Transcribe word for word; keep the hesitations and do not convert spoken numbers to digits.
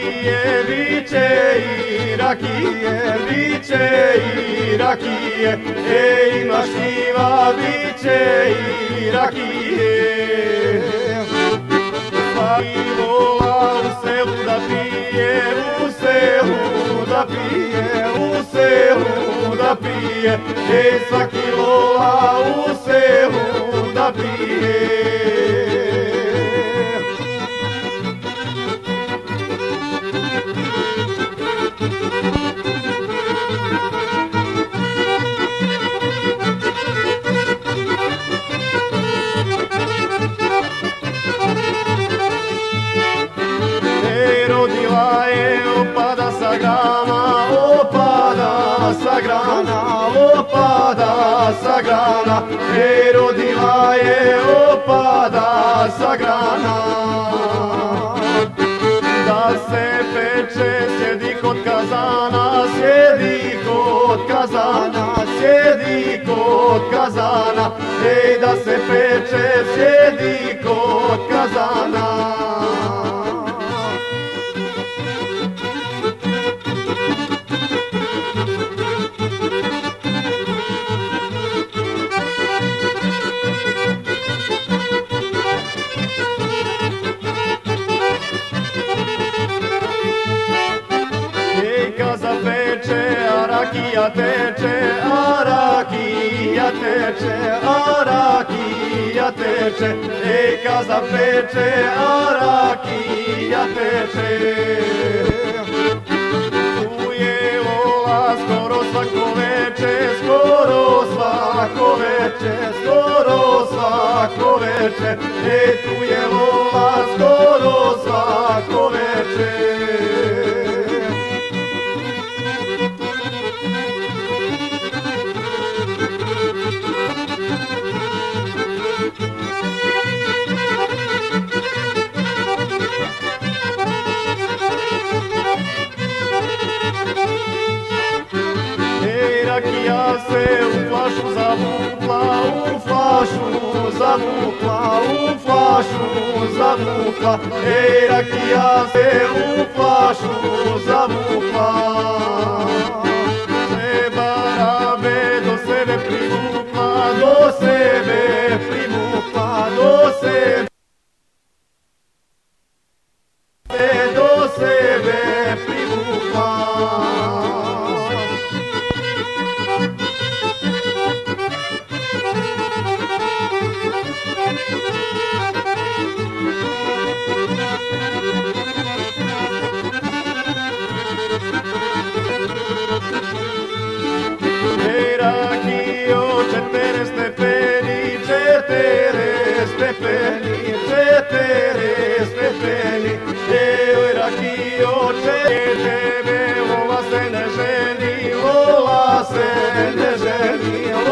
rakije, biće i rakije, biće i rakije, ej ima šljiva, biće i rakije. Svaki vola u selu da pije, u selu da pije, u selu da pije, ej svaki vola u selu da pije. Rodila je opada sa grana, opada sa grana, opada sa grana. Ej, rodila je opada sa grana. Da se peče, sjedi kod kazana, sjedi kod kazana, sjedi kod kazana. Ej, da se peče, sjedi kod kazana. Peče, a rakija teče, a rakija teče, a rakija teče, ej kaza peče, a rakija teče. Tu je vola skoro svako veče, skoro svako veče, skoro svako veče, ej tu je vola skoro svako veče. Rakija se u flašu zavukla, u flašu zavukla, u flašu zavukla. Ej, rakija se u flašu zavukla. Sve barabe do sebe privukla, do sebe privukla, do sebe, do sebe privukla. Ej, rakijo, četere stepeni, četere stepeni, četere stepeni. Ej, rakijo, četere, vola se ne ženi, vola se ne ženi,